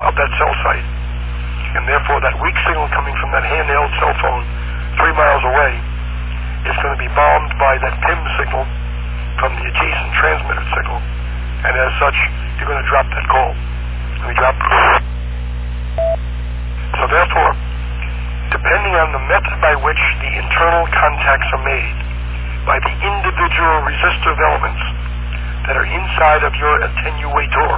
of that cell site. And therefore that weak signal coming from that handheld cell phone 3 miles away is going to be bombed by that PIM signal from the adjacent transmitted signal. And as such, you're going to drop that call. Let me drop. So therefore, depending on the method by which the internal contacts are made by the individual resistive elements that are inside of your attenuator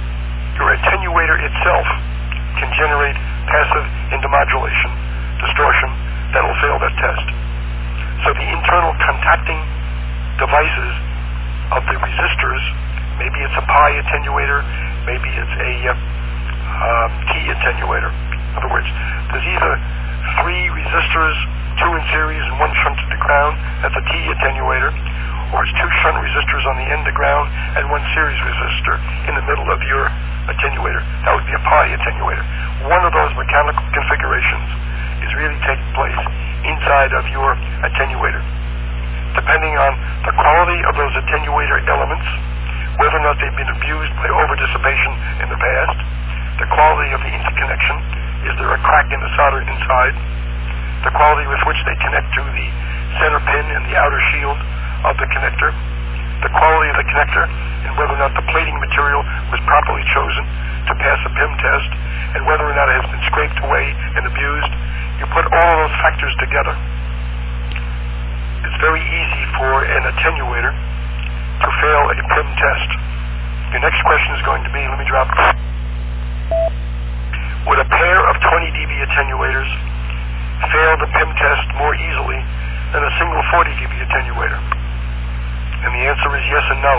itself can generate passive intermodulation, distortion, that will fail that test. So the internal contacting devices of the resistors, maybe it's a pi attenuator, maybe it's a T attenuator. In other words, there's either 3 resistors, 2 in series and 1 shunted to ground, that's a T attenuator, or it's 2 shunt resistors on the end to ground and 1 series resistor in the middle of your attenuator. That would be a pi attenuator. One of those mechanical configurations is really taking place inside of your attenuator. Depending on the quality of those attenuator elements, whether or not they've been abused by over-dissipation in the past, the quality of the interconnection, is there a crack in the solder inside, the quality with which they connect to the center pin and the outer shield of the connector, the quality of the connector, and whether or not the plating material was properly chosen to pass a PIM test, and whether or not it has been scraped away and abused. You put all of those factors together. It's very easy for an attenuator to fail a PIM test. Your next question is going to be, let me drop. Would a pair of 20 dB attenuators fail the PIM test more easily than a single 40 dB attenuator? And the answer is yes and no.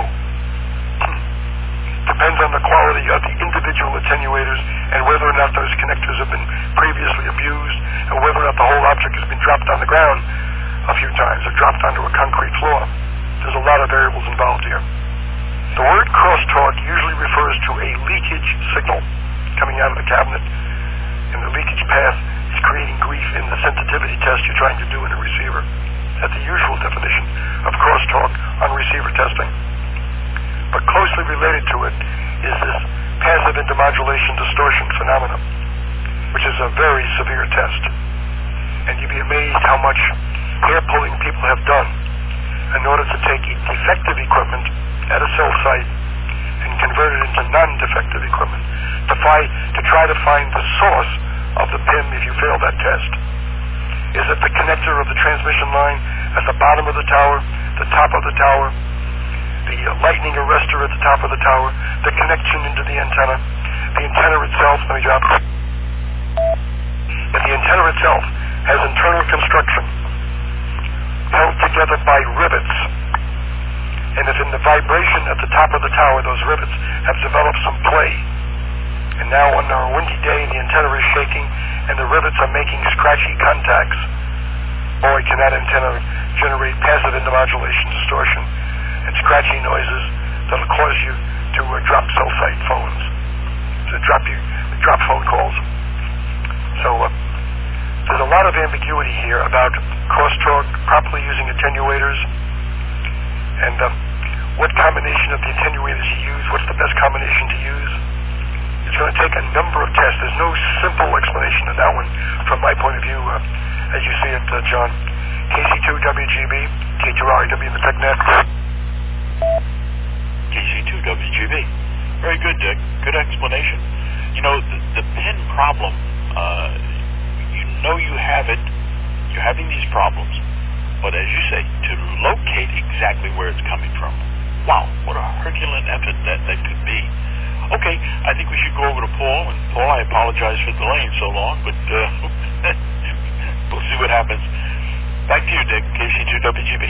Depends on the quality of the individual attenuators and whether or not those connectors have been previously abused and whether or not the whole object has been dropped on the ground a few times or dropped onto a concrete floor. There's a lot of variables involved here. The word crosstalk usually refers to a leakage signal coming out of the cabinet, and the leakage path is creating grief in the sensitivity test you're trying to do in a receiver. That's the usual definition of crosstalk on receiver testing. But closely related to it is this passive intermodulation distortion phenomenon, which is a very severe test. And you'd be amazed how much hair pulling people have done in order to take defective equipment at a cell site and convert it into non-defective equipment to try to find the source of the PIM if you fail that test. Is it the connector of the transmission line at the bottom of the tower, the top of the tower, the lightning arrestor at the top of the tower, the connection into the antenna itself? Let me drop it. If the antenna itself has internal construction held together by rivets, and if in the vibration at the top of the tower those rivets have developed some play, and now on a windy day the antenna is shaking and the rivets are making scratchy contacts, boy, can that antenna generate passive intermodulation distortion and scratchy noises that'll cause you to drop cell site phones, to drop phone calls. So there's a lot of ambiguity here about crosstalk, properly using attenuators, and what combination of the attenuators you use, what's the best combination to use. It's going to take a number of tests. There's no simple explanation of that one from my point of view, as you see it, John. KC2WGB, K2RIW in the TechNet. KC2WGB. Very good, Dick. Good explanation. You know, the PIN problem, you know you have it. You're having these problems. But as you say, to locate exactly where it's coming from, wow, what a Herculean effort that could be. Okay, I think we should go over to Paul. And Paul, I apologize for delaying so long, but we'll see what happens. Back to you, Dick, KC2WGB.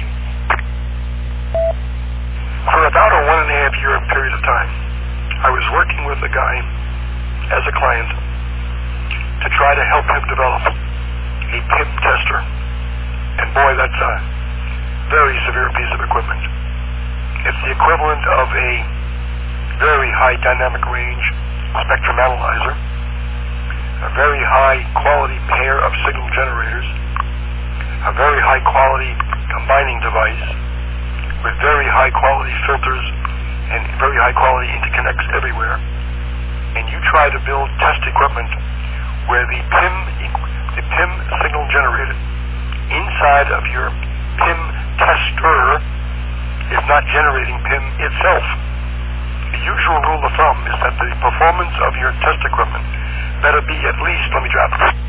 For about a 1.5 year period of time, I was working with a guy as a client to try to help him develop a PIM tester. And boy, that's a very severe piece of equipment. It's the equivalent of a very high dynamic range spectrum analyzer, a very high quality pair of signal generators, a very high quality combining device with very high quality filters and very high quality interconnects everywhere, and you try to build test equipment where the PIM signal generated inside of your PIM tester is not generating PIM itself. The usual rule of thumb is that the performance of your test equipment better be at least, let me drop it.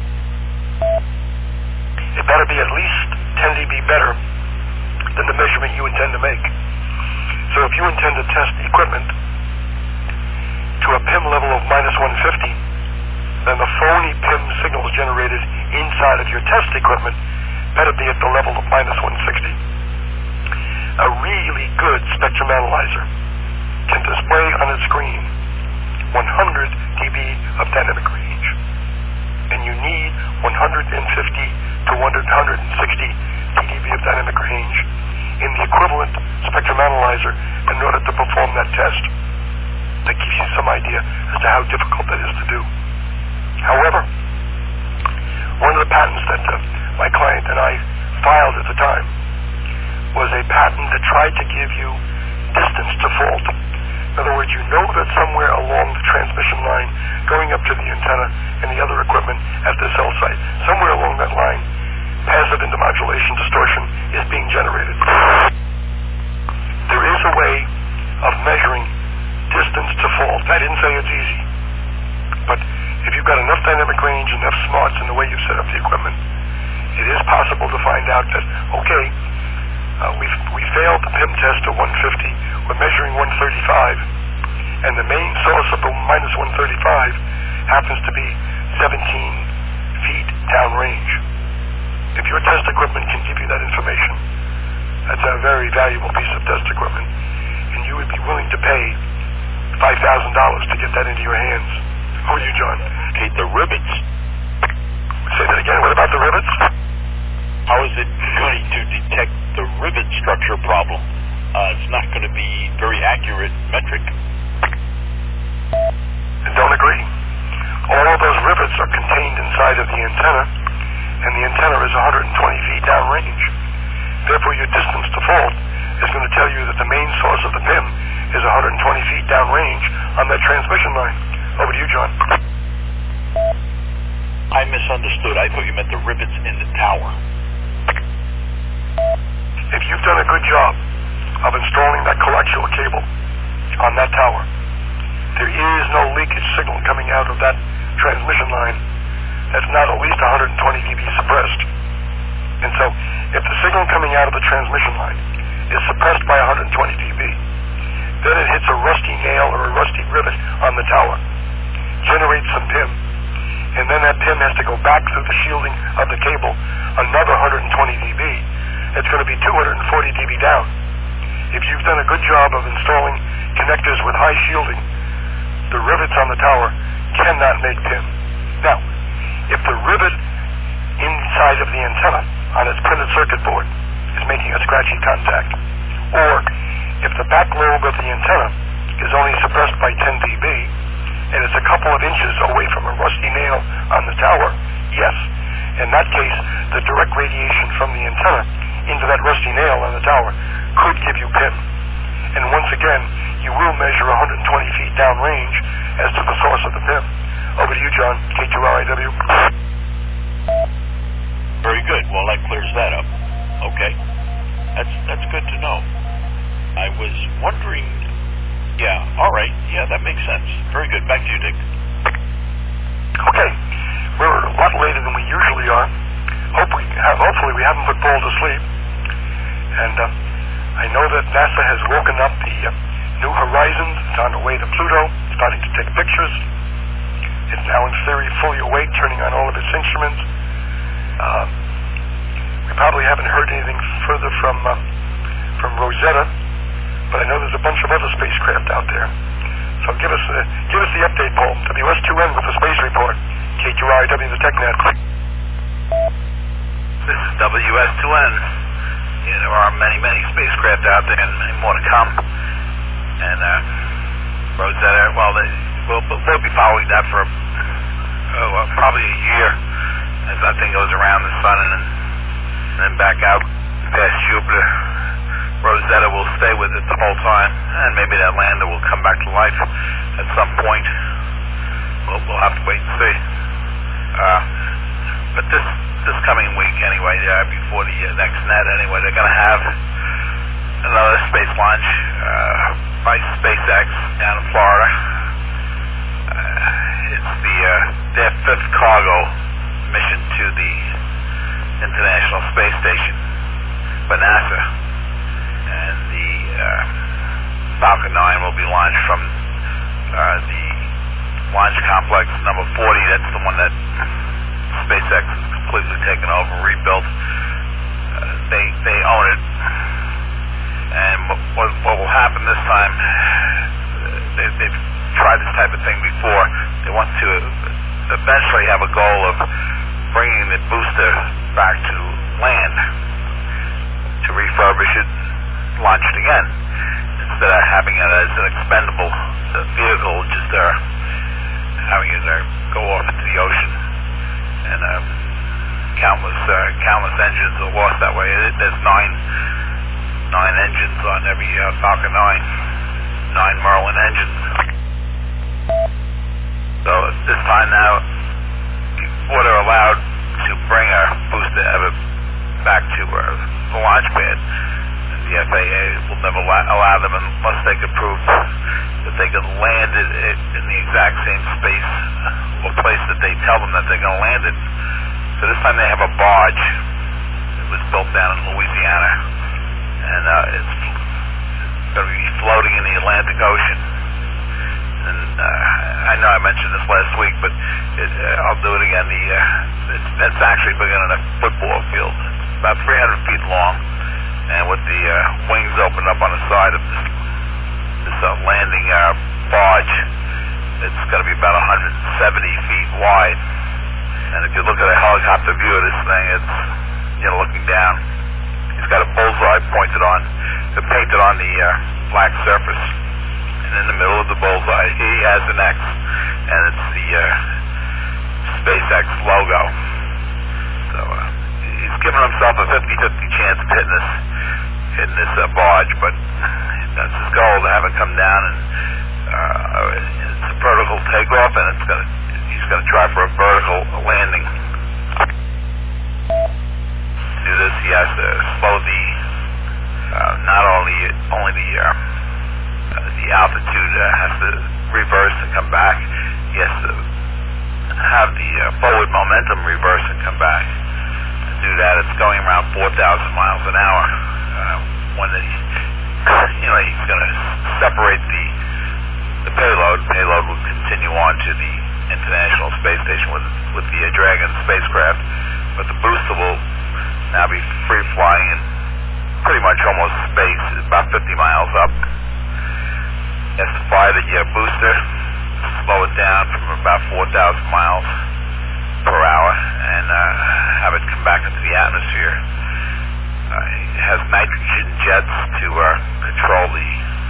It better be at least 10 dB better than the measurement you intend to make. So if you intend to test equipment to a PIM level of -150, then the phony PIM signals generated inside of your test equipment better be at the level of -160. A really good spectrum analyzer can display on its screen 100 dB of dynamic range, and you need 150 to 160 dB of dynamic range in the equivalent spectrum analyzer in order to perform that test. That gives you some idea as to how difficult that is to do. However, one of the patents that my client and I filed at the time was a patent that tried to give you distance to fault. In other words, you know that somewhere along the transmission line going up to the antenna and the other equipment at the cell site, somewhere along that line, passive intermodulation distortion is being generated. There is a way of measuring distance to fault. I didn't say it's easy, but if you've got enough dynamic range, enough smarts in the way you've set up the equipment, it is possible to find out that, okay, we failed the PIM test at 150, we're measuring 135, and the main source of the -135 happens to be 17 feet downrange. If your test equipment can give you that information, that's a very valuable piece of test equipment, and you would be willing to pay $5,000 to get that into your hands. How are you, John? Okay, the rivets. Say that again. What about the rivets? How is it going to detect the rivet structure problem? It's not going to be very accurate metric. I don't agree. All of those rivets are contained inside of the antenna, and the antenna is 120 feet downrange. Therefore, your distance to fault is going to tell you that the main source of the PIM is 120 feet downrange on that transmission line. Over to you, John. I misunderstood. I thought you meant the rivets in the tower. If you've done a good job of installing that coaxial cable on that tower, there is no leakage signal coming out of that transmission line that's not at least 120 dB suppressed. And so, if the signal coming out of the transmission line is suppressed by 120 dB, then it hits a rusty nail or a rusty rivet on the tower, generates some PIM, and then that PIM has to go back through the shielding of the cable another 120 dB. It's going to be 240 dB down. If you've done a good job of installing connectors with high shielding, the rivets on the tower cannot make PIM. Now, if the rivet inside of the antenna on its printed circuit board is making a scratchy contact, or if the back lobe of the antenna is only suppressed by 10 dB, and it's a couple of inches away from a rusty nail on the tower, yes. In that case, the direct radiation from the antenna into that rusty nail on the tower could give you PIM. And once again, you will measure 120 feet downrange as to the source of the PIM. Over to you, John, K2RIW. Very good. Well, that clears that up. Okay. That's good to know. I was wondering... Yeah, all right. Yeah, that makes sense. Very good. Back to you, Dick. Okay. We're a lot later than we usually are. Hopefully we haven't put Paul to sleep. And I know that NASA has woken up the New Horizons. It's on the way to Pluto, starting to take pictures. It's now in theory fully awake, turning on all of its instruments. We probably haven't heard anything further from Rosetta, but I know there's a bunch of other spacecraft out there. So give us the update, Paul. WS2N with the space report. K2RIW, the TechNet. This is WS2N. Yeah, there are many spacecraft out there, and many more to come. And Rosetta, well, we'll be following that for probably a year, as that thing goes around the sun and then back out past Jupiter. Rosetta will stay with it the whole time, and maybe that lander will come back to life at some point. we'll have to wait and see. But this coming week anyway, before the next net anyway, they're going to have another space launch by SpaceX down in Florida. It's their fifth cargo mission to the International Space Station by NASA, and the Falcon 9 will be launched from the launch complex number 40. That's the one that SpaceX has completely taken over, rebuilt. They own it, and what will happen this time? They've tried this type of thing before. They want to eventually have a goal of bringing the booster back to land to refurbish it, launch it again, instead of having it as an expendable vehicle, just having it go off into the ocean. And countless engines are lost that way. There's nine engines on every Falcon 9, 9 Merlin engines. So this time now, before they're allowed to bring a booster ever back to the launch pad, the FAA will never allow them unless they could prove that they could land it in the exact same space or place that they tell them that they're going to land it. So this time they have a barge that was built down in Louisiana, and it's going to be floating in the Atlantic Ocean. And I know I mentioned this last week, but I'll do it again. It's actually bigger than a football field. It's about 300 feet long, and with the wings opened up on the side of this landing barge, it's going to be about 170 feet wide. And if you look at a helicopter view of this thing, it's looking down. It's got a bullseye painted on the black surface. And in the middle of the bullseye, he has an X, and it's the SpaceX logo. So he's given himself a 50-50 chance of hitting this barge, but that's his goal, to have it come down, and it's a vertical takeoff, and he's going to try for a vertical landing. To do this, he has to slow not only the altitude has to reverse and come back. He has to have the forward momentum reverse and come back. To do that, it's going around 4,000 miles an hour. When he's going to separate the payload. Payload will continue on to the International Space Station with the Dragon spacecraft, but the booster will now be free flying in pretty much almost space, about 50 miles up. He has to fly the booster, slow it down from about 4,000 miles per hour, and have it come back into the atmosphere. It has nitrogen jets to control the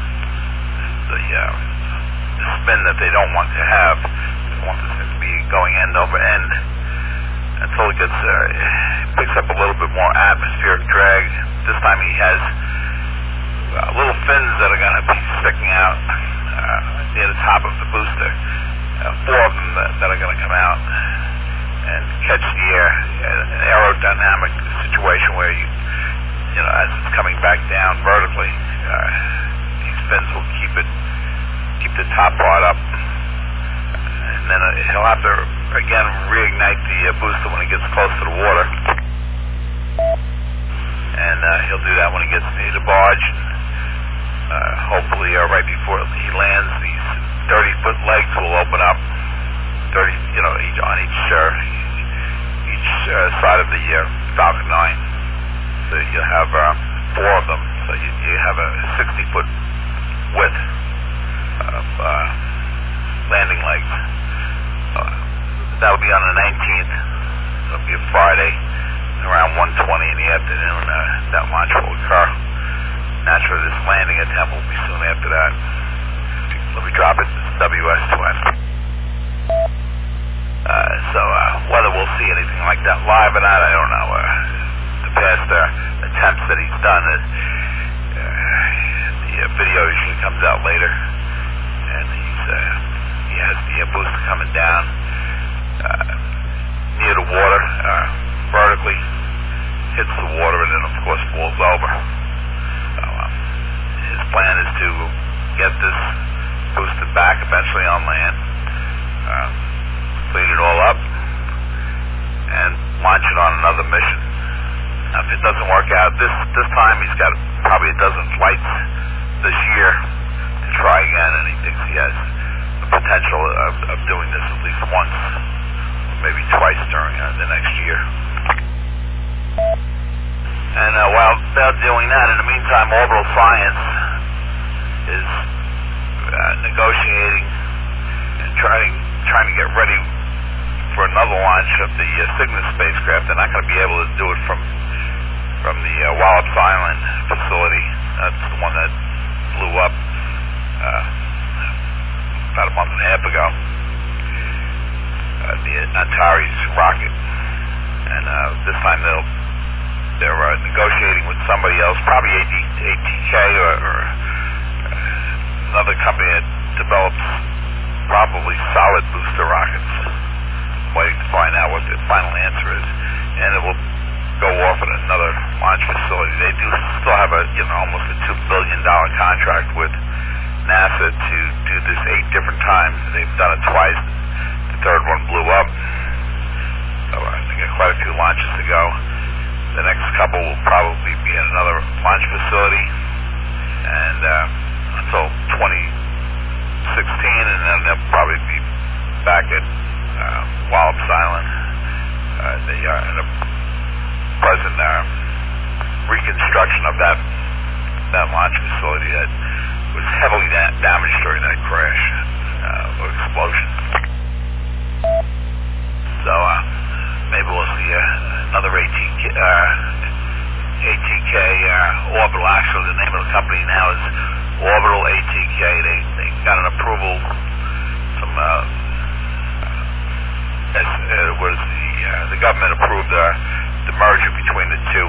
spin that they don't want to have. They want this thing to be going end over end until it picks up a little bit more atmospheric drag. This time he has little fins that are going to be sticking out near the top of the booster. 4 of them that are going to come out and catch the air. An aerodynamic situation where as it's coming back down vertically, these fins will keep the top part up, and then he'll have to again reignite the booster when he gets close to the water, and he'll do that when he gets near the barge. Hopefully, right before he lands, these 30-foot legs will open up, 30, each on each side of the Falcon 9. So you'll have 4 of them. So you have a 60-foot width of landing legs. That'll be on the 19th. It'll be a Friday, around 1:20 in the afternoon. That launch will occur. Naturally, this landing attempt will be soon after that. Let me drop it. It's WS-12. So whether we'll see anything like that live or not, I don't know. The past attempts that he's done, the video usually comes out later, and he has the booster coming down near the water, vertically, hits the water, and then, of course, falls over. So his plan is to get this booster back eventually on land, clean it all up, and launch it on another mission. Now, if it doesn't work out this time, he's got probably a dozen flights this year to try again, and he thinks he has the potential of doing this at least once, maybe twice during the next year. And while they're doing that, in the meantime, Orbital Science is negotiating and trying to get ready for another launch of the Cygnus spacecraft. They're not going to be able to do it from the Wallops Island facility. That's the one that blew up about a month and a half ago. The Antares rocket, and this time they're negotiating with somebody else, probably ATK or another company that develops probably solid booster rockets. Waiting to find out what the final answer is, and it will go off at another launch facility. They do still have almost a $2 billion contract with NASA to do this 8 different times. They've done it twice. The third one blew up, so they got quite a few launches to go. The next couple will probably be at another launch facility, and until 2016, and then they'll probably be back at Wallops Island. They are in a present reconstruction of that launch facility that was heavily damaged during that crash or explosion. So maybe we'll see another ATK Orbital. Actually, the name of the company now is Orbital ATK. They got an approval from was the government approved the merger between the two,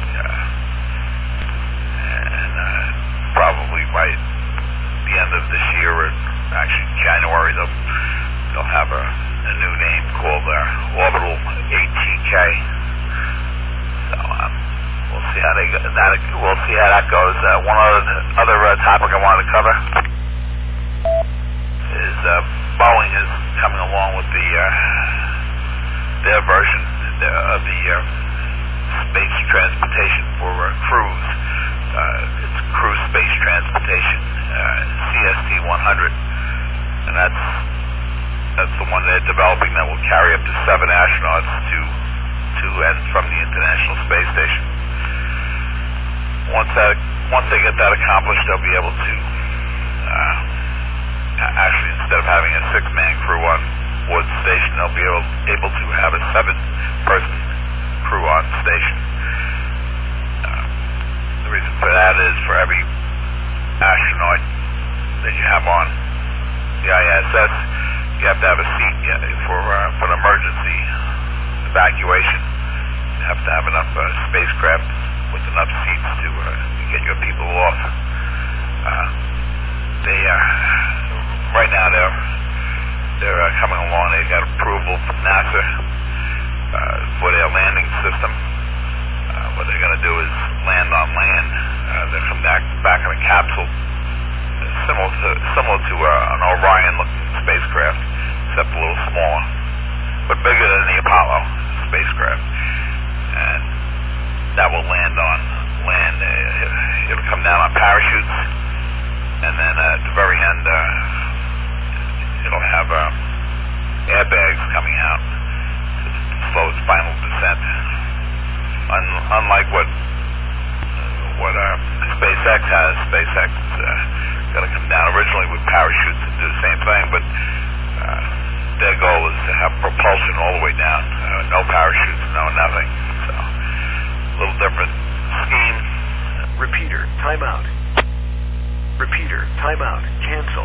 and probably by the end of this year, or actually January, they'll have a new name called Orbital ATK. So we'll see how that goes. One other topic I wanted to cover is Boeing is coming along with their version of the space transportation for crews. It's Crew Space Transportation, CST-100, and that's the one they're developing that will carry up to 7 astronauts to and from the International Space Station. Once they get that accomplished, they'll be able to actually, instead of having a 6-man crew on board the station, they'll be able to have a 7-person crew on station. The reason for that is for every astronaut that you have on the ISS, you have to have a seat for an emergency evacuation. You have to have enough spacecraft with enough seats to get your people off. Right now they're coming along. They got approval from NASA for their landing system. What they're going to do is land on land. They'll come back in a capsule, similar to an Orion-looking spacecraft, except a little smaller, but bigger than the Apollo spacecraft. And that will land on land. It'll come down on parachutes, and then at the very end, it'll have airbags coming out to slow its final descent. Unlike what SpaceX has, SpaceX is going to come down originally with parachutes and do the same thing, but their goal is to have propulsion all the way down, no parachutes, no nothing. So, a little different scheme. Repeater, timeout. Repeater, timeout, cancel.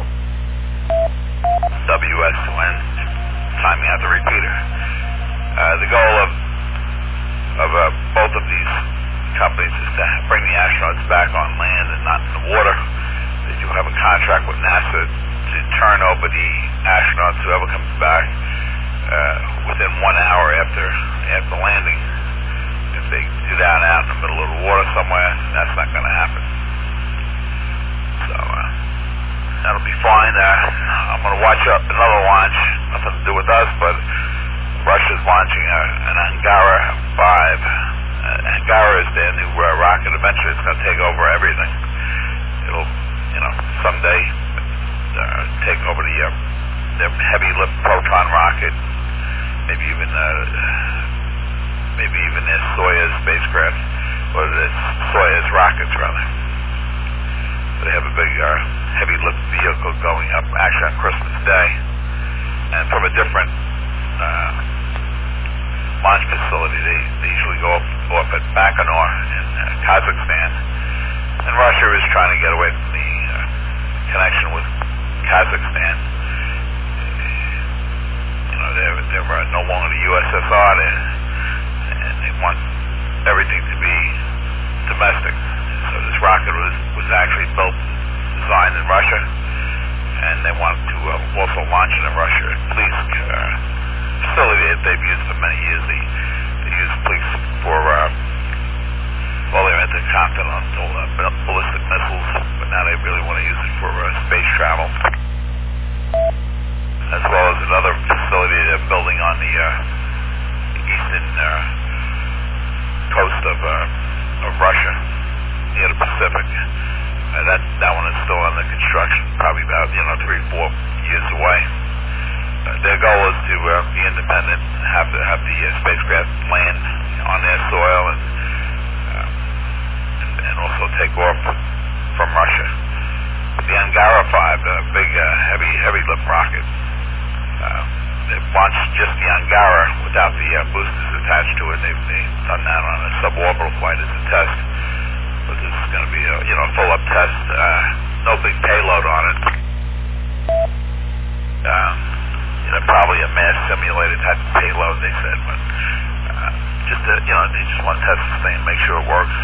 WS2N, timing out the repeater. The goal of both of these companies is to bring the astronauts back on land and not in the water. They do have a contract with NASA to to turn over the astronauts, whoever comes back, within 1 hour after landing. If they do that out in the middle of the water somewhere, that's not going to happen. So that'll be fine. I'm going to watch another launch, nothing to do with us, but Russia's launching an Angara 5. Angara is their new rocket. Eventually it's going to take over everything. It'll, someday take over the heavy lift proton rocket, maybe even their Soyuz spacecraft, or the Soyuz rockets rather. They have a big heavy lift vehicle going up actually on Christmas Day, and from a different launch facility. They usually go off at Baikonur in Kazakhstan, and Russia is trying to get away from the connection with Kazakhstan. They're no longer the USSR, and they want everything to be domestic. So this rocket was actually built, designed in Russia, and they want to also launch it in Russia. Police facility that they've used for many years. They use police for their intercontinental ballistic missiles, but now they really want to use it for space travel, as well as another facility they're building on the eastern coast of Russia, near the Pacific. That one is still under construction, probably about 3-4 years away. Their goal is to be independent, have the spacecraft land on their soil, and also take off from Russia. The Angara 5, a big heavy lift rocket. They've launched just the Angara without the boosters attached to it. They've done that on a suborbital flight as a test. But this is going to be a full-up test. No big payload on it. Probably a mass simulated type of payload, they said, but they just want to test this thing and make sure it works.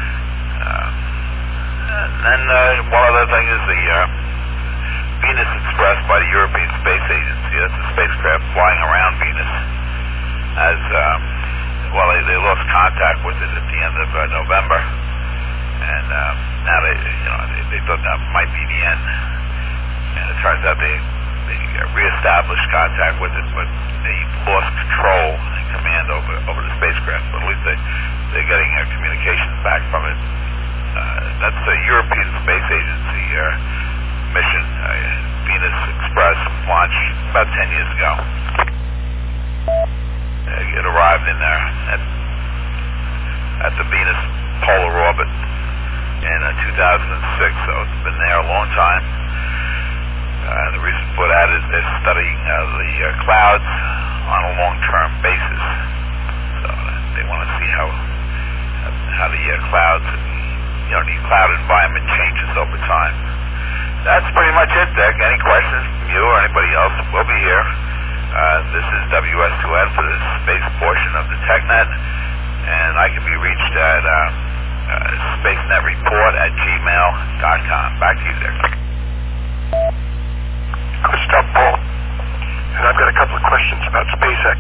And one other thing is the Venus Express by the European Space Agency. That's a spacecraft flying around Venus. As they lost contact with it at the end of November, and now they thought that might be the end. And it turns out they reestablished contact with it, but they lost control and command over the spacecraft. But at least they're getting communications back from it. That's the European Space Agency mission. Venus Express launched about 10 years ago. It arrived in there at the Venus polar orbit in 2006, so it's been there a long time. The reason for that is they're studying the clouds on a long-term basis. So they want to see how the clouds, the cloud environment changes over time. That's pretty much it, Dick. Any questions from you or anybody else? We'll be here. This is WS2N for the space portion of the TechNet, and I can be reached at spacenetreport@gmail.com. Back to you, Dick. Good stuff, Paul. And I've got a couple of questions about SpaceX.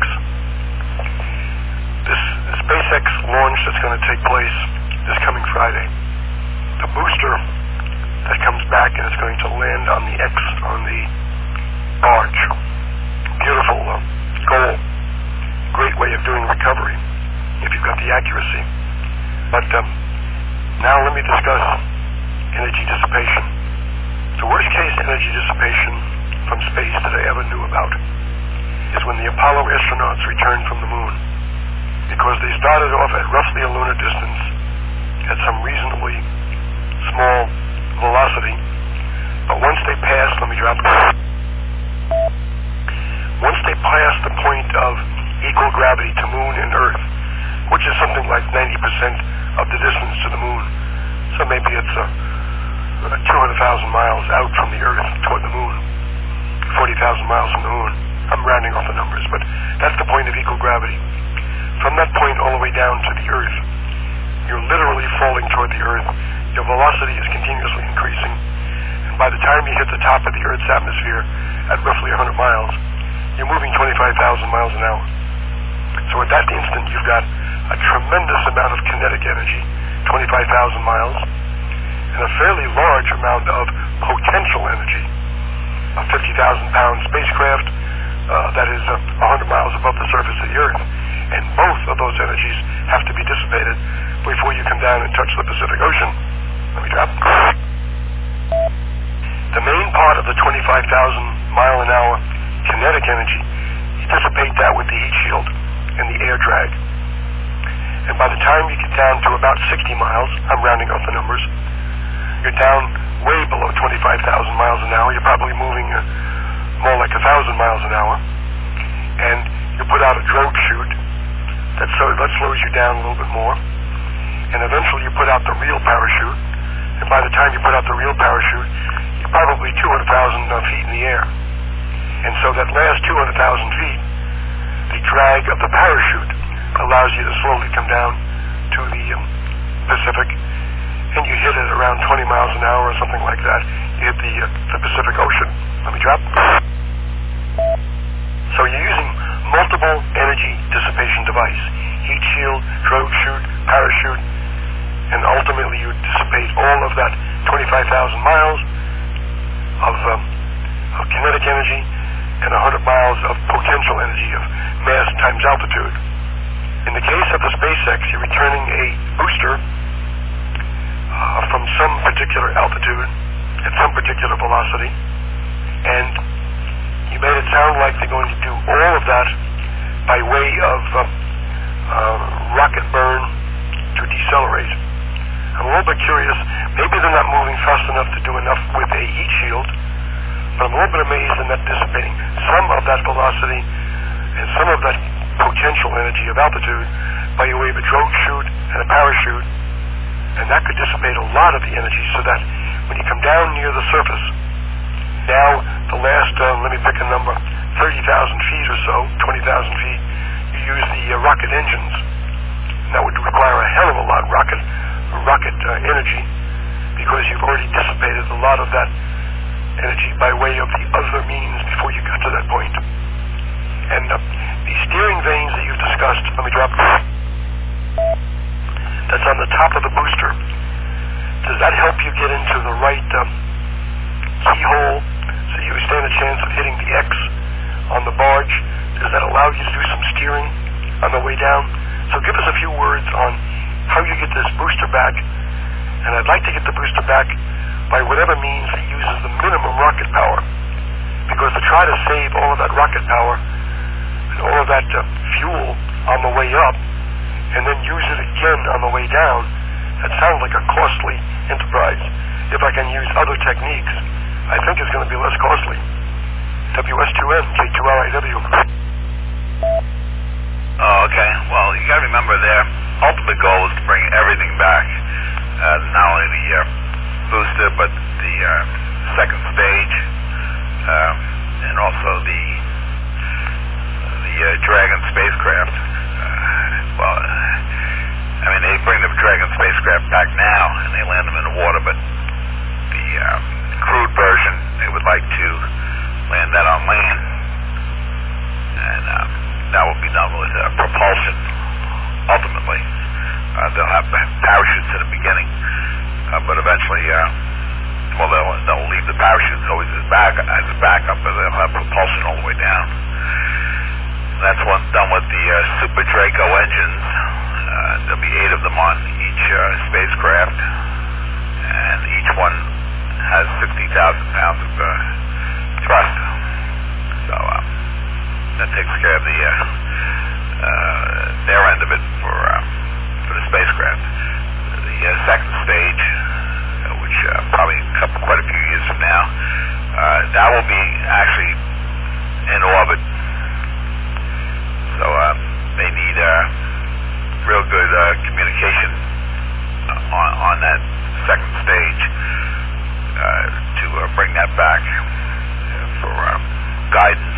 This SpaceX launch that's going to take place this coming Friday, the booster that comes back and is going to land on the barge. Beautiful goal. Great way of doing recovery if you've got the accuracy. But now let me discuss energy dissipation. The worst case energy dissipation from space that I ever knew about is when the Apollo astronauts returned from the moon, because they started off at roughly a lunar distance at some reasonably small velocity, but once they passed the point of equal gravity to moon and Earth, which is something like 90% of the distance to the moon, so maybe it's 200,000 miles out from the Earth toward the moon, 40,000 miles from the moon. I'm rounding off the numbers, but that's the point of equal gravity. From that point all the way down to the Earth, you're literally falling toward the Earth. Your velocity is continuously increasing, and by the time you hit the top of the Earth's atmosphere at roughly 100 miles, you're moving 25,000 miles an hour. So at that instant, you've got a tremendous amount of kinetic energy, 25,000 miles, and a fairly large amount of potential energy, a 50,000-pound spacecraft that is 100 miles above the surface of the Earth. And both of those energies have to be dissipated before you come down and touch the Pacific Ocean. Let me drop. The main part of the 25,000-mile-an-hour kinetic energy, you dissipate that with the heat shield and the air drag. And by the time you get down to about 60 miles, I'm rounding off the numbers, you're down way below 25,000 miles an hour. You're probably moving more like 1,000 miles an hour. And you put out a drogue chute that slows you down a little bit more. And eventually you put out the real parachute. And by the time you put out the real parachute, you're probably 200,000 feet in the air. And so that last 200,000 feet, the drag of the parachute allows you to slowly come down to the Pacific, and you hit it around 20 miles an hour or something like that. You hit the Pacific Ocean. Let me drop. So you're using multiple energy dissipation device, heat shield, drogue chute, parachute, and ultimately you dissipate all of that 25,000 miles of kinetic energy and 100 miles of potential energy of mass times altitude. In the case of the SpaceX, you're returning a booster from some particular altitude at some particular velocity, and you made it sound like they're going to do all of that by way of rocket burn to decelerate. I'm a little bit curious. Maybe they're not moving fast enough to do enough with a heat shield, but I'm a little bit amazed in that dissipating some of that velocity and some of that potential energy of altitude by way of a drogue chute and a parachute, and that could dissipate a lot of the energy so that when you come down near the surface, now the last, let me pick a number, 30,000 feet or so, 20,000 feet, you use the rocket engines. That would require a hell of a lot of rocket energy, because you've already dissipated a lot of that energy by way of the other means before you got to that point. And the steering vanes that you've discussed, let me drop, that's on the top of the booster. Does that help you get into the right keyhole so you stand a chance of hitting the X on the barge? Does that allow you to do some steering on the way down? So give us a few words on how you get this booster back. And I'd like to get the booster back by whatever means that uses the minimum rocket power. Because to try to save all of that rocket power and all of that fuel on the way up, and then use it again on the way down, that sounds like a costly enterprise. If I can use other techniques, I think it's going to be less costly. WS2N, K2LIW. Oh, okay. Well, you got to remember their ultimate goal is to bring everything back. Not only the booster, but the second stage, and also the Dragon spacecraft. Well, I mean, they bring the Dragon spacecraft back now, and they land them in the water, but the crewed version, they would like to land that on land, and that will be done with propulsion, ultimately. They'll have parachutes at the beginning, but eventually, they'll leave the parachutes always as a backup, but they'll have propulsion all the way down. That's done with the Super Draco engines. There'll be 8 of them on each spacecraft, and each one has 60,000 pounds of thrust. So that takes care of their end of it for the spacecraft. The second stage, which probably quite a few years from now, that will be actually in orbit. So they need real good communication on that second stage to bring that back for guidance.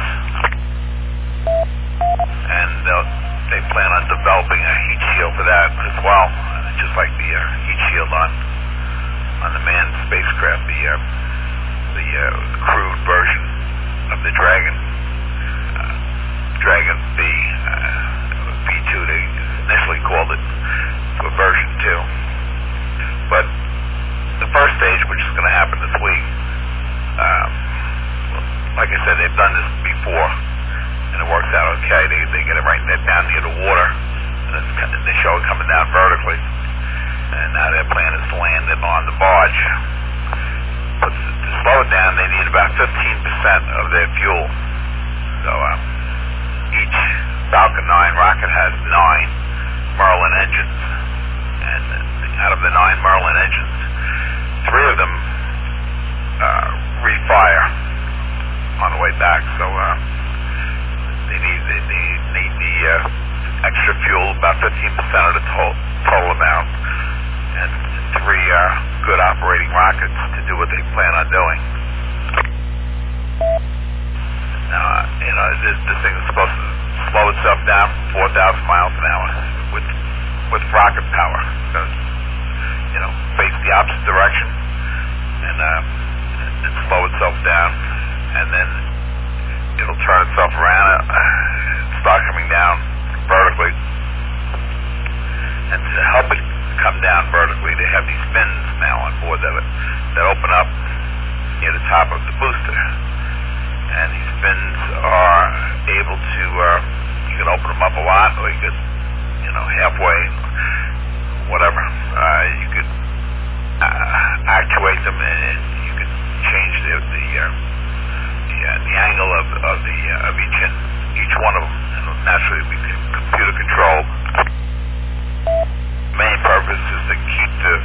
And they plan on developing a heat shield for that as well, just like the heat shield on the manned spacecraft, the the crude version of the Dragon, Dragon B, B2. They initially called it for version 2. But the first stage, which is going to happen this week, like I said, they've done this before, and it works out okay. They get it right down near the water, and they show it coming down vertically. And now their plan is to land it on the barge. But to slow it down, they need about 15% of their fuel. So each Falcon 9 rocket has 9 Merlin engines. And out of the 9 Merlin engines, 3 of them refire on the way back. So they need the extra fuel, about 15% of the total amount, and 3 good operating rockets to do what they plan on doing. Now, this thing is supposed to slow itself down 4,000 miles an hour with rocket power. So, face the opposite direction and slow itself down, and then it'll turn itself around and start coming down vertically. And to help it come down vertically, they have these fins now on board of it that open up near the top of the booster. And these fins are able to, you can open them up a lot, or you could, halfway, whatever. You could actuate them, and you could change the angle of each one of them, and naturally be computer controlled. The main purpose is to keep the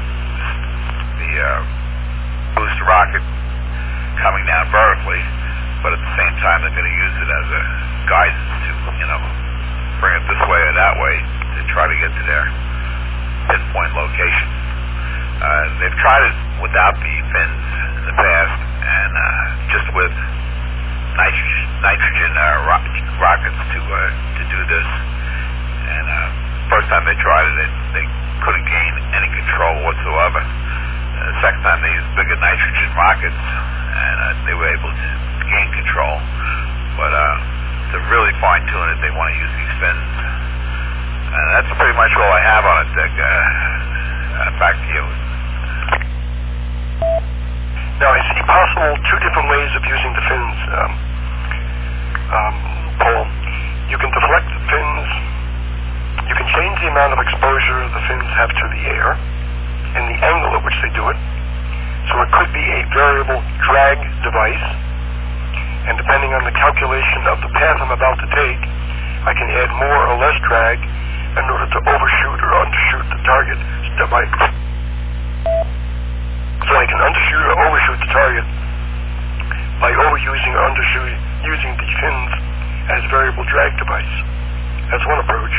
booster rocket coming down vertically, but at the same time they're going to use it as a guidance to, bring it this way or that way to try to get to their pinpoint location. They've tried it without the fins in the past, and just with nitrogen rockets to do this. And first time they tried it, they couldn't gain any control whatsoever. The second time they used bigger nitrogen rockets, and they were able to gain control. But to really fine tune it, they want to use these fins. And that's pretty much all I have on it, Dick. Back to you. Now, I see possible 2 different ways of using the fins, Paul. You can deflect the fins. You can change the amount of exposure the fins have to the air and the angle at which they do it. So it could be a variable drag device. And depending on the calculation of the path I'm about to take, I can add more or less drag in order to overshoot or undershoot the target. So I can undershoot or overshoot the target by overusing or using the fins as variable drag device. That's one approach.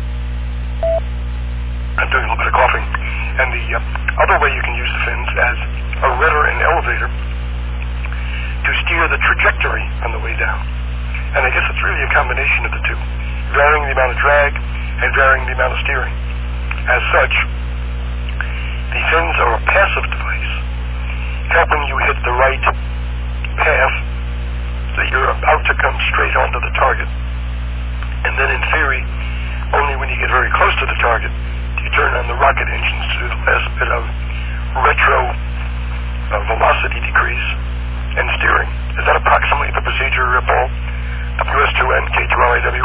I'm doing a little bit of coughing. And the other way you can use the fins as a rudder and elevator to steer the trajectory on the way down. And I guess it's really a combination of the two, varying the amount of drag and varying the amount of steering. As such, the fins are a passive device, helping you hit the right path that you're about to come straight onto the target. And then in theory, only when you get very close to the target do you turn on the rocket engines to do the last bit of retro velocity decrease and steering. Is that approximately the procedure, Paul? WS2N, K2LAW?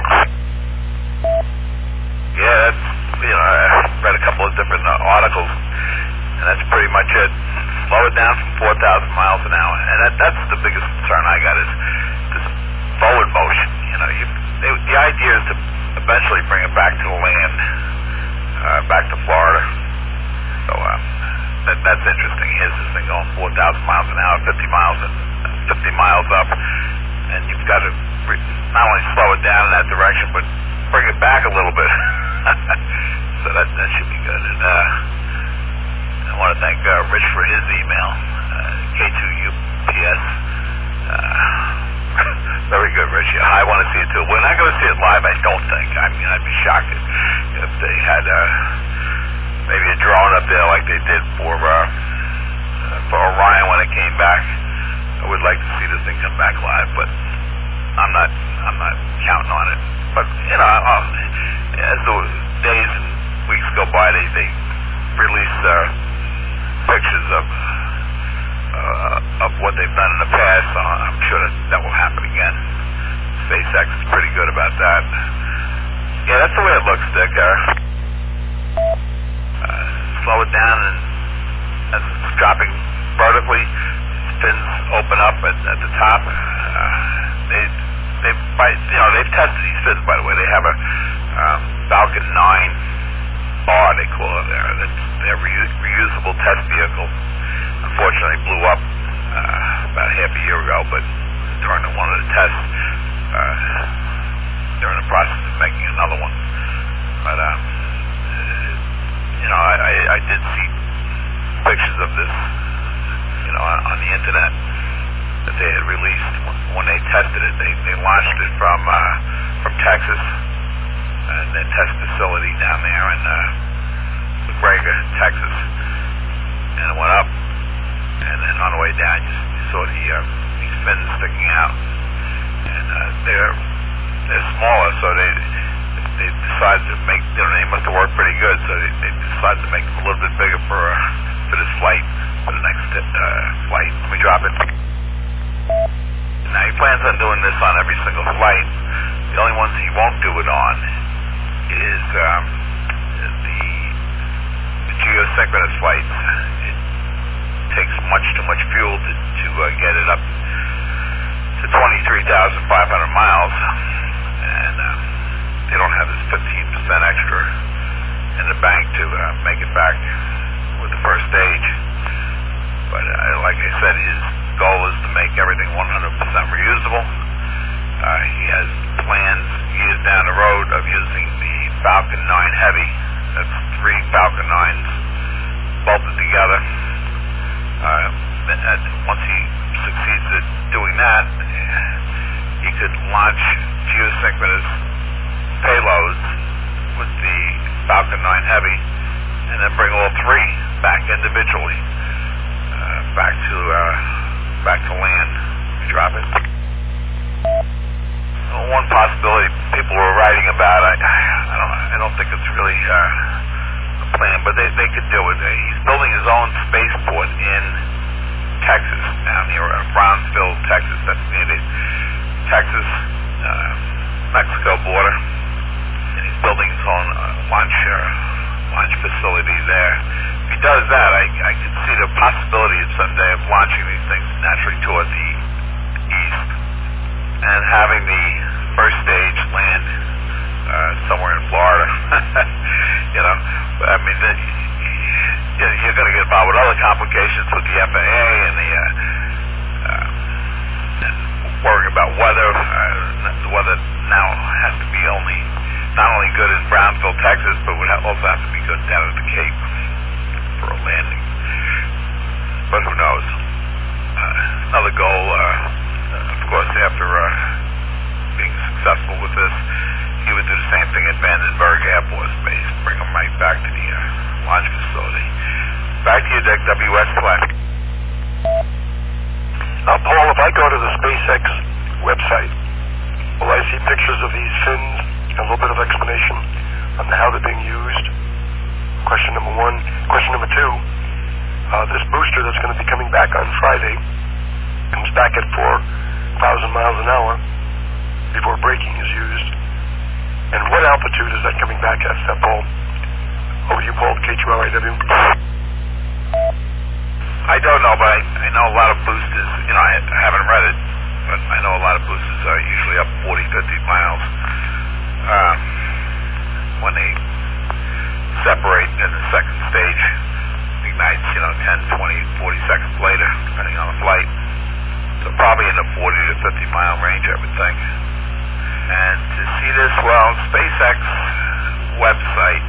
Yeah, that's, I read a couple of different articles, and that's pretty much it. Slow it down from 4,000 miles an hour. And that's the biggest concern I got, is this forward motion. The idea is to eventually bring it back to the land, back to Florida. So that's interesting. Here's this thing going 4,000 miles an hour, 50 miles up, and you've got to not only slow it down in that direction, but bring it back a little bit. So that should be good. And I want to thank Rich for his email, K2UPS. Very good, Rich. I want to see it too. We're not going to see it live, I don't think. I mean, I'd be shocked if they had maybe a drone up there like they did for Orion when it came back. I would like to see this thing come back live, but I'm not counting on it. But as the days and weeks go by, they release pictures of what they've done in the past. So I'm sure that will happen again. SpaceX is pretty good about that. Yeah, that's the way it looks, Dick. Slow it down, and as it's dropping vertically, fins open up at the top. They've tested these fins, by the way. They have a Falcon 9 bar, they call it there. That's their reusable test vehicle. Unfortunately, blew up about half a year ago, but during one of the tests, they're in the process of making another one. But I did see pictures of this, on the internet that they had released when they tested it. They launched it from Texas, and their test facility down there in La Grega, Texas, and it went up, and then on the way down, you saw these fins sticking out, and they're smaller, so they decided to make, they must have worked pretty good, so they decided to make them a little bit bigger for this flight, for the next flight. Let me drop it. Now he plans on doing this on every single flight. The only ones he won't do it on is the geosynchronous flights. It takes much too much fuel to get it up to 23,500 miles, and they don't have this 15% extra in the bank to make it back with the first stage. But like I said, his goal is to make everything 100% reusable. He has plans years down the road of using the Falcon 9 Heavy. That's 3 Falcon 9s bolted together. And once he succeeds at doing that, he could launch geosynchronous payloads with the Falcon 9 Heavy, and then bring all 3 back individually, back to land. Drop it. One possibility people were writing about, I don't think it's really a plan, but they could do it. He's building his own spaceport in Texas, down near Brownsville, Texas. That's near the Texas-Mexico border. And he's building his own launch facility there. If he does that, I could see the possibility of someday of launching these things naturally toward the east and having the first stage land somewhere in Florida. I mean, you're going to get involved with other complications with the FAA and and worrying about weather. The weather now has to be not only good in Brownsville, Texas, but would also have to be good down at the Cape for a landing. But who knows? Another goal, of course, after being successful with this, he would do the same thing at Vandenberg Air Force Base, bring them right back to the launch facility. Back to you, Dick. WS Flag. Paul, if I go to the SpaceX website, will I see pictures of these fins, a little bit of explanation on how they're being used? Question number 1. Question number 2, this booster that's going to be coming back on Friday comes back at 4,000 miles an hour before braking is used. And what altitude is that coming back at, Paul? Over to you, Paul, K2LIW. I don't know, but I know a lot of boosters, I haven't read it, but I know a lot of boosters are usually up 40, 50 miles when they separate in the second stage. Ignites, 10, 20, 40 seconds later, depending on the flight. So probably in the 40 to 50 mile range, I would think. And to see this, well, SpaceX website,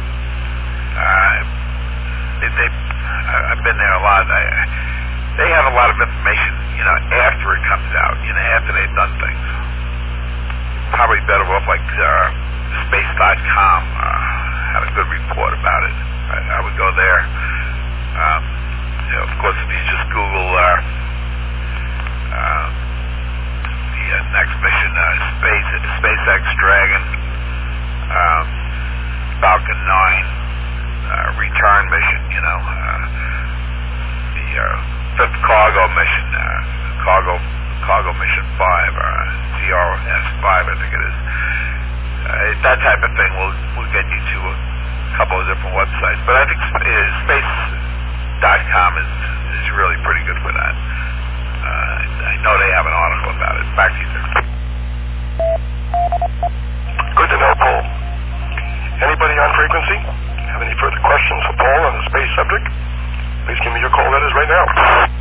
I've been there a lot. They have a lot of information, after it comes out, after they've done things. Probably better off like space.com had a good report about it. I would go there. Of course, if you just Google SpaceX Dragon Falcon 9 return mission, the fifth cargo mission, cargo mission 5, CRS-5, I think it is. That type of thing will get you to a couple of different websites. But I think space.com is really pretty good for that. I know they have an article about it. Back to you, Dick. Good to know, Paul. Anybody on frequency have any further questions for Paul on the space subject? Please give me your call letters right now.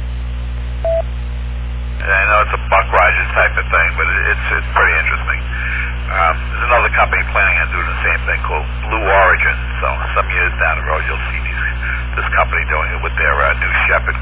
And I know it's a Buck Rogers type of thing, but it's pretty interesting. There's another company planning on doing the same thing called Blue Origin. So some years down the road, you'll see this company doing it with their New Shepard.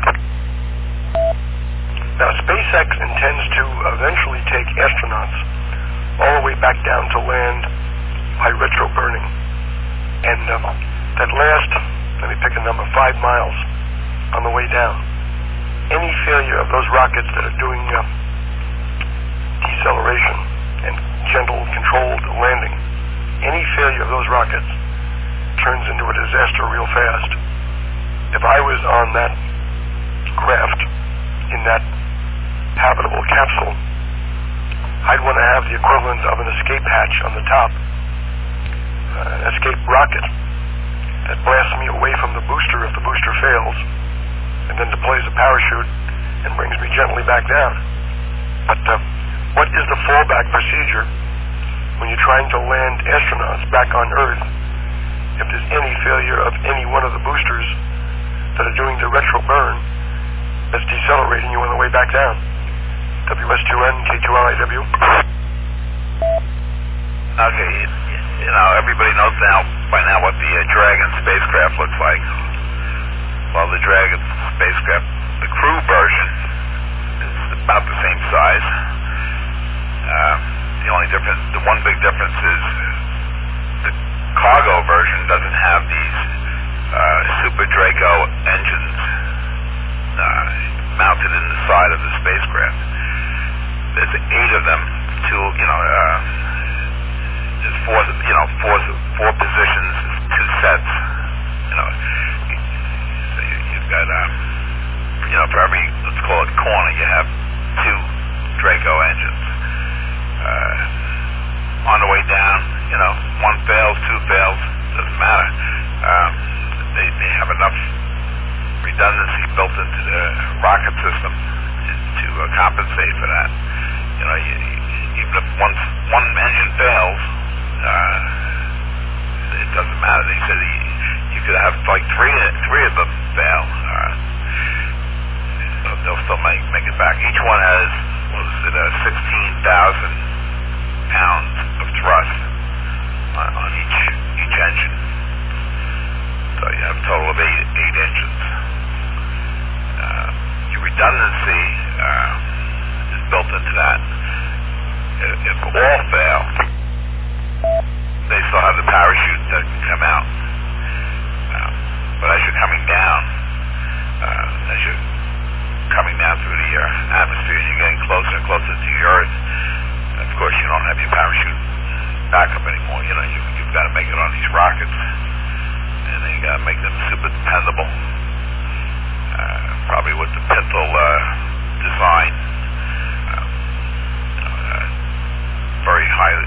Now, SpaceX intends to eventually take astronauts all the way back down to land by retroburning. And that last, let me pick a number, 5 miles on the way down. Any failure of those rockets that are doing deceleration and gentle, controlled landing, any failure of those rockets turns into a disaster real fast. If I was on that craft in that habitable capsule, I'd want to have the equivalent of an escape hatch on the top, an escape rocket that blasts me away from the booster if the booster fails, and then deploys a parachute and brings me gently back down. But what is the fallback procedure when you're trying to land astronauts back on Earth if there's any failure of any one of the boosters that are doing the retro burn that's decelerating you on the way back down? WS2N, K2LIW. Okay, everybody knows by now what the Dragon spacecraft looks like. Well, the Dragon spacecraft, the crew version, is about the same size. The one big difference is the cargo version doesn't have these Super Draco engines mounted in the side of the spacecraft. There's 8 of them. There's four positions, 2 sets. So you've got for every, let's call it corner, you have 2 Draco engines. On the way down, 1 fails, 2 fails, doesn't matter. They have enough redundancy built into the rocket system to compensate for that. Even if one engine fails, it doesn't matter. They said you could have like three of them fail. They'll still make it back. Each one has 16,000 pounds of thrust on each engine. So you have a total of 8 engines. Your redundancy is built into that. If all fail, they still have the parachute that can come out. But as you're coming down through the atmosphere, you're getting closer and closer to the Earth. Of course, you don't have your parachute backup anymore. You've got to make it on these rockets, and then you got to make them super dependable. Probably with the Pintle design, very high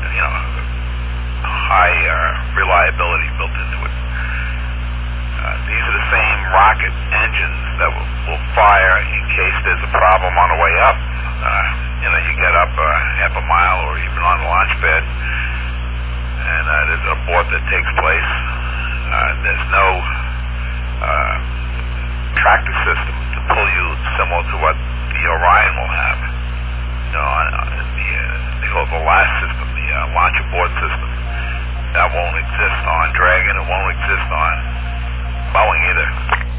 reliability built into it. These are the same rocket engines that will fire in case there's a problem on the way up. You get up half a mile or even on the launch pad, and there's an abort that takes place. There's no tractor system to pull you similar to what the Orion will have. They call it the LAST system, the launch abort system. That won't exist on Dragon. It won't exist on Boeing either.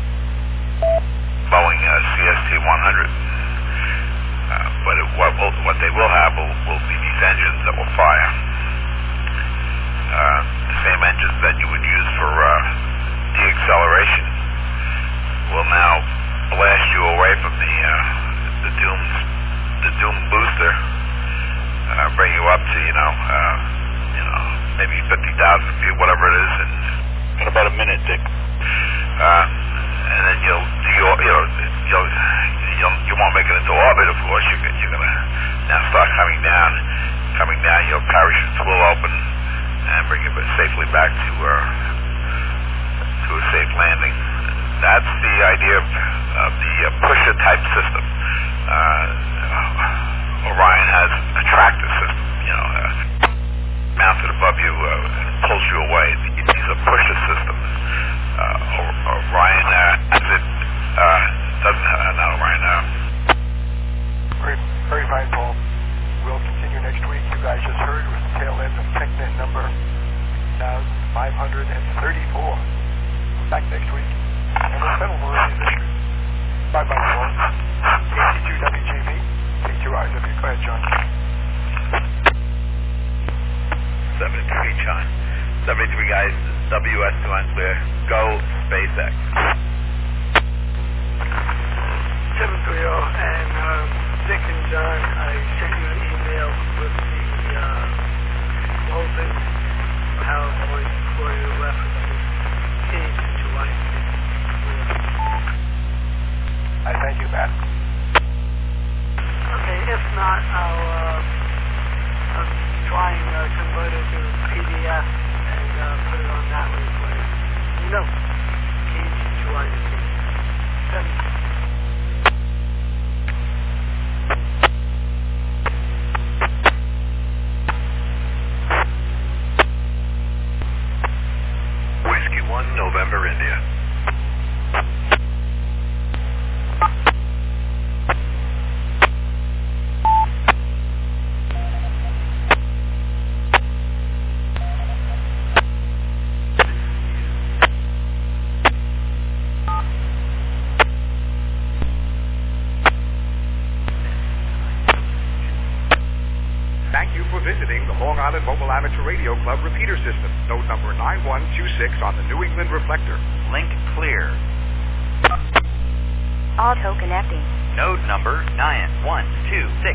Boeing CST-100. But what they will have will be these engines that will fire. The same engines that you would use for deacceleration will now blast you away from the Doom booster, bring you up to 50,000 feet, whatever it is, and In about a minute, Dick. and then you won't make it into orbit, of course. You're gonna now start coming down. Your parachutes will open and bring you safely back to a safe landing. That's the idea of the pusher type system. Orion has a tractor system, mounted above you and pulls you away. These are pusher systems. Orion doesn't have, not Orion. Very, very fine, Paul. We'll continue next week. You guys just heard with the tail end of TechNet number 1534. Back next week. And we'll settle more of these issues. Bye-bye, Paul. KC2WGB, K2RW. Go ahead, John. 73, John. 73 guys, WS2 unclear. Go SpaceX. 730, and Dick and John, I sent you an email with the whole thing, how I'm going for your references changed to life. I thank you, Matt. Okay, if not, I'll try and convert it to PDF and put it on that way for you. No, change to life. 7. November, India. Thank you for visiting the Long Island Mobile Amateur Radio Club repeater system. Node number 9126 on the New England reflector. Link clear. Auto connecting. Node number 9126.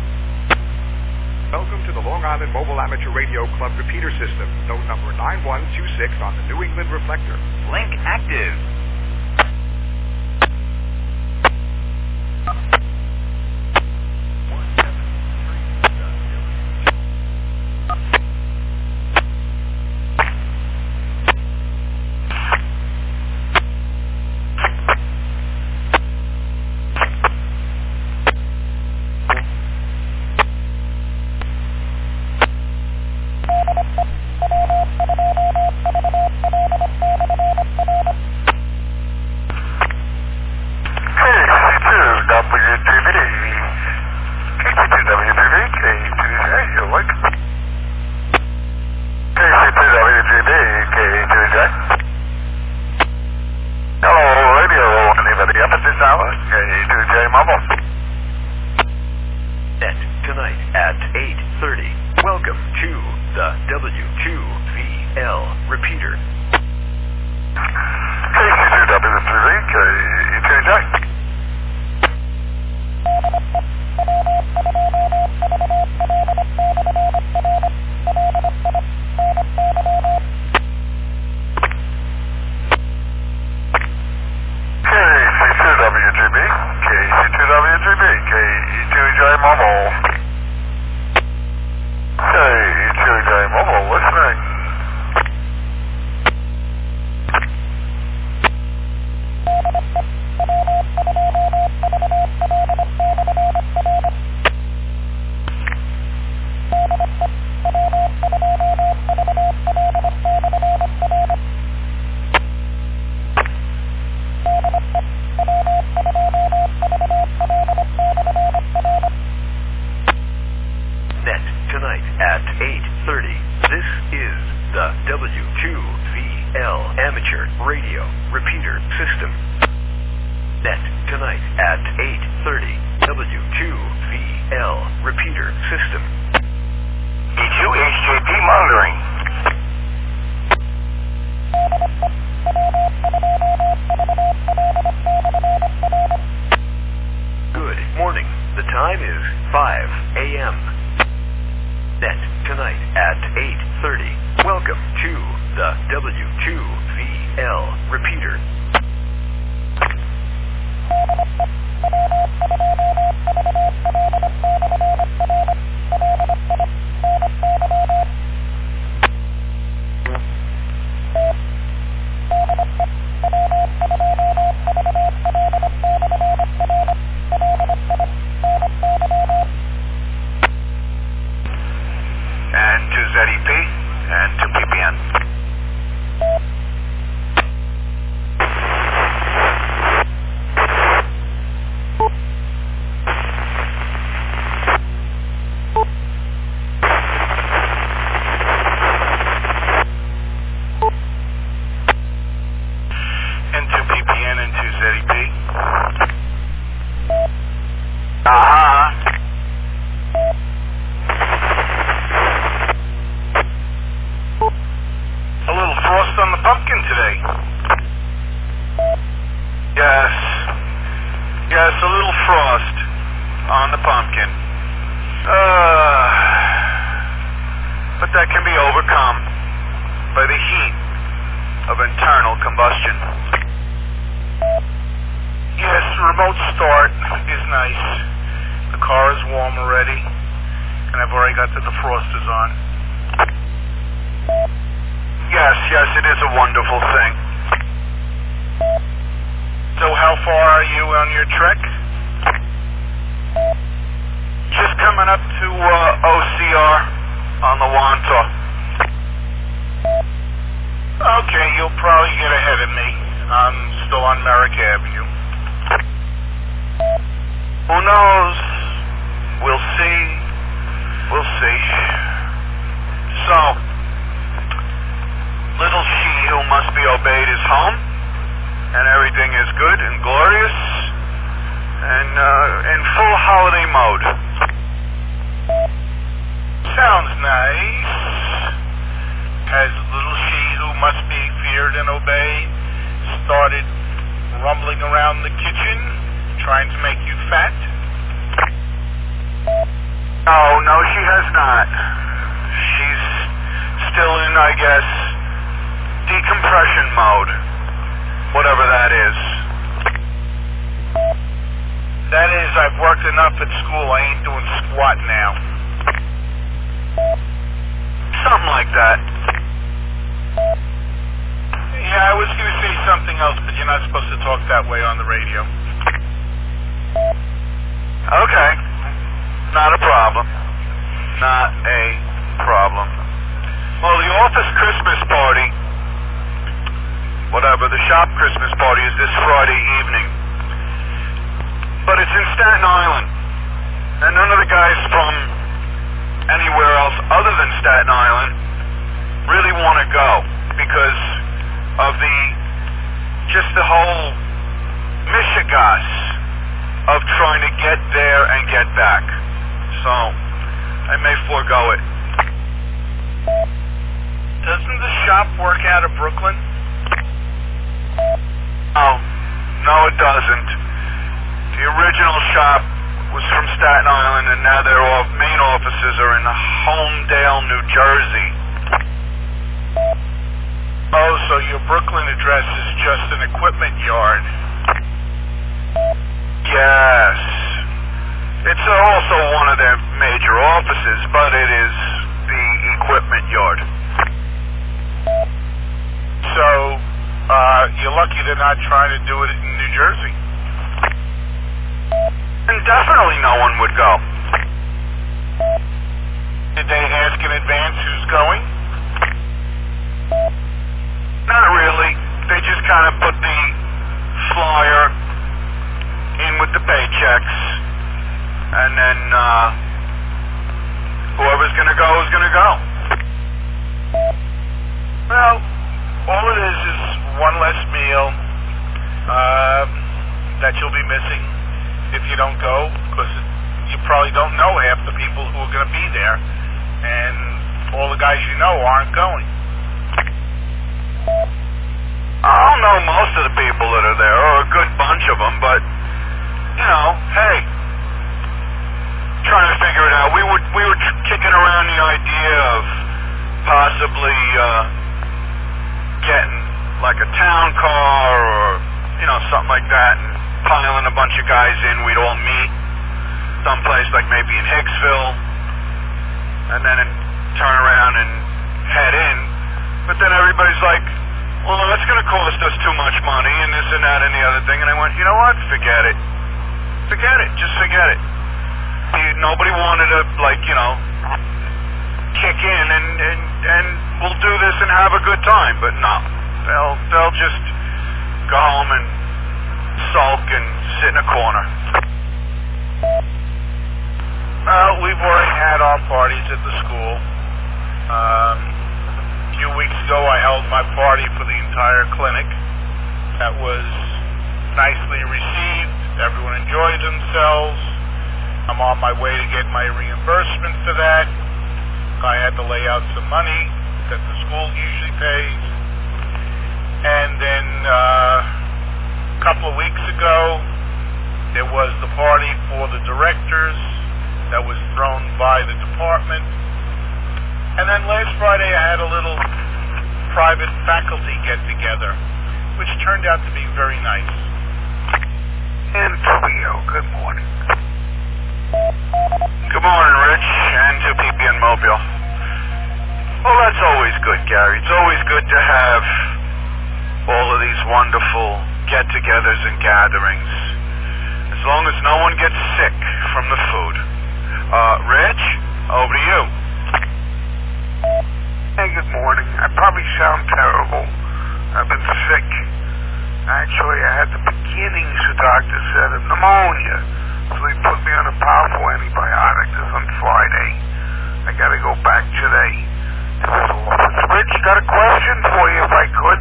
Welcome to the Long Island Mobile Amateur Radio Club repeater system. Node number 9126 on the New England reflector. Link active. Welcome W2VL. Repeater. And to ZEP and to PPN. Into PPN, into ZEP. A little frost on the pumpkin today. Yes. Yes, a little frost on the pumpkin. But that can be overcome by the heat of internal combustion. Yes, remote start is nice. The car is warm already, and I've already got the defrosters on. Yes, it is a wonderful thing. So how far are you on your trek? Just coming up to OCR on the Wanta. Okay, you'll probably get ahead of me. I'm still on Merrick Avenue. Who knows? We'll see. We'll see. So, little she who must be obeyed is home, and everything is good and glorious, and in full holiday mode. Sounds nice. Has little she who must be feared and obeyed started rumbling around the kitchen, trying to make you fat? No, she has not. She's still in, I guess, decompression mode, whatever that is. That is, I've worked enough at school, I ain't doing squat now. Something like that. Yeah, I was going to say something else, but you're not supposed to talk that way on the radio. Okay. Not a problem. Not a problem. Well, the office Christmas party, whatever, the shop Christmas party is this Friday evening. But it's in Staten Island. And none of the guys from anywhere else other than Staten Island really want to go because of the whole mishigas of trying to get there and get back. So, I may forego it. Doesn't the shop work out of Brooklyn? No, it doesn't. The original shop was from Staten Island, and now their main offices are in Homedale, New Jersey. Oh, so your Brooklyn address is just an equipment yard. Yes. It's also one of their major offices, but it is the equipment yard. So, you're lucky they're not trying to do it in New Jersey. And definitely no one would go. Did they ask in advance who's going? Not really. They just kind of put the flyer in with the paychecks, and then whoever's going to go is going to go. Well, all it is one less meal that you'll be missing if you don't go, because you probably don't know half the people who are going to be there, and all the guys you know aren't going. I don't know most of the people that are there, or a good bunch of them, but, you know, hey, trying to figure it out. We were kicking around the idea of possibly getting like a town car or, something like that and piling a bunch of guys in. We'd all meet someplace like maybe in Hicksville and then turn around and head in. But then everybody's like, well, that's going to cost us too much money and this and that and the other thing. And I went, you know what? Forget it. Forget it. Just forget it. Nobody wanted to, kick in and we'll do this and have a good time. But no, they'll just go home and sulk and sit in a corner. Well, we've already had our parties at the school. A few weeks ago I held my party for the entire clinic. That was nicely received. Everyone enjoyed themselves. I'm on my way to get my reimbursement for that. I had to lay out some money that the school usually pays. And then a couple of weeks ago, there was the party for the directors that was thrown by the department. And then last Friday I had a little private faculty get-together, which turned out to be very nice. Antonio, good morning. Good morning, Rich, and to PP in Mobile. Well, that's always good, Gary. It's always good to have all of these wonderful get-togethers and gatherings, as long as no one gets sick from the food. Rich, over to you. Hey, good morning. I probably sound terrible. I've been sick. Actually, I had the beginnings, the doctor said, of pneumonia. So they put me on a powerful antibiotic. This on Friday. I gotta go back today to his office. Rich, got a question for you if I could.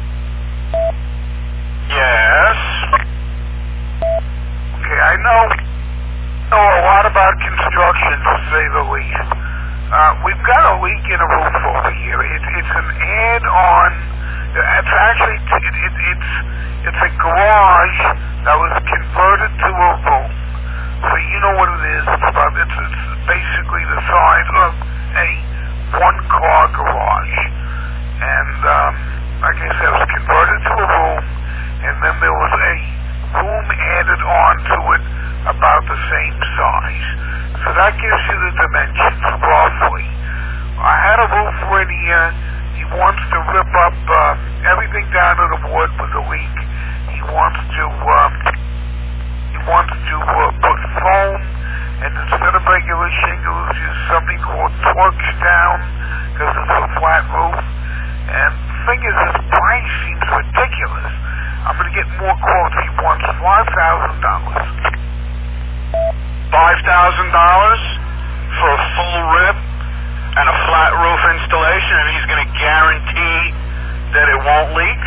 Yes? Okay, I know a lot about construction, to say the least. We've got a leak in a roof over here. It's an add-on. It's actually, it's a garage that was converted to a room. So you know what it is. It's basically the size of a one-car garage. And, like I said, it was converted to a room, and then there was a room added on to it about the same size. So that gives you the dimensions, roughly. I had a roofer in here. He wants to rip up everything down to the wood with the leak. He wants to put foam, and instead of regular shingles, use something called torch down, because it's a flat roof. And the thing is, his price seems ridiculous. I'm going to get more quotes. He wants $5,000. $5,000 for a full rip and a flat roof installation, and he's going to guarantee that it won't leak?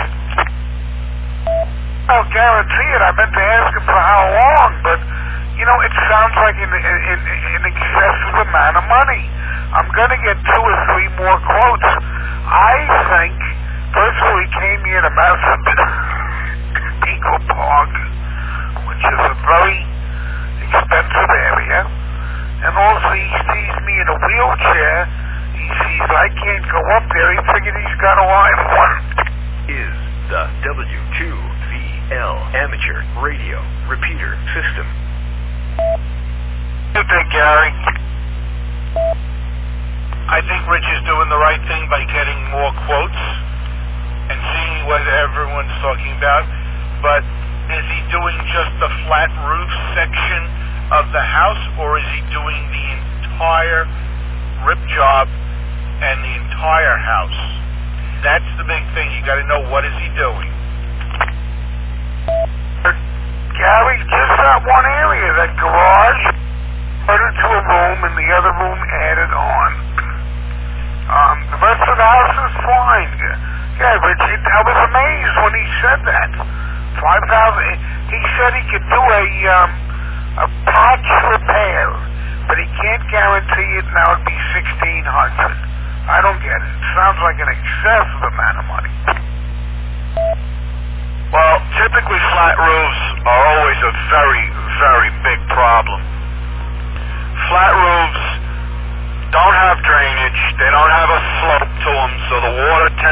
I'll guarantee it. I meant to ask him for how long, but, it sounds like an excessive amount of money. I'm going to get 2 or 3 more quotes. I think, first of all, he came here to Madison Eagle Park, which is a very expensive area, and also he sees me in a wheelchair. He sees I can't go up there. He figured he's got to line one. Is the W2VL Amateur Radio Repeater System. What do you think, Gary? I think Rich is doing the right thing by getting more quotes and seeing what everyone's talking about, but is he doing just the flat roof section of the house, or is he doing the entire rip job and the entire house? That's the big thing. You got to know, what is he doing? Gary, just that one area, that garage, put it to a room and the other room added on. The rest of the house is fine. Yeah, Rich, I was amazed when he said that. 5,000. He said he could do a patch repair, but he can't guarantee it. Now it'd be $1,600. I don't get it. It sounds like an excessive amount of money. Well, typically flat roofs are always a very, very big problem. Flat roofs don't have drainage. They don't have a slope to them, so the water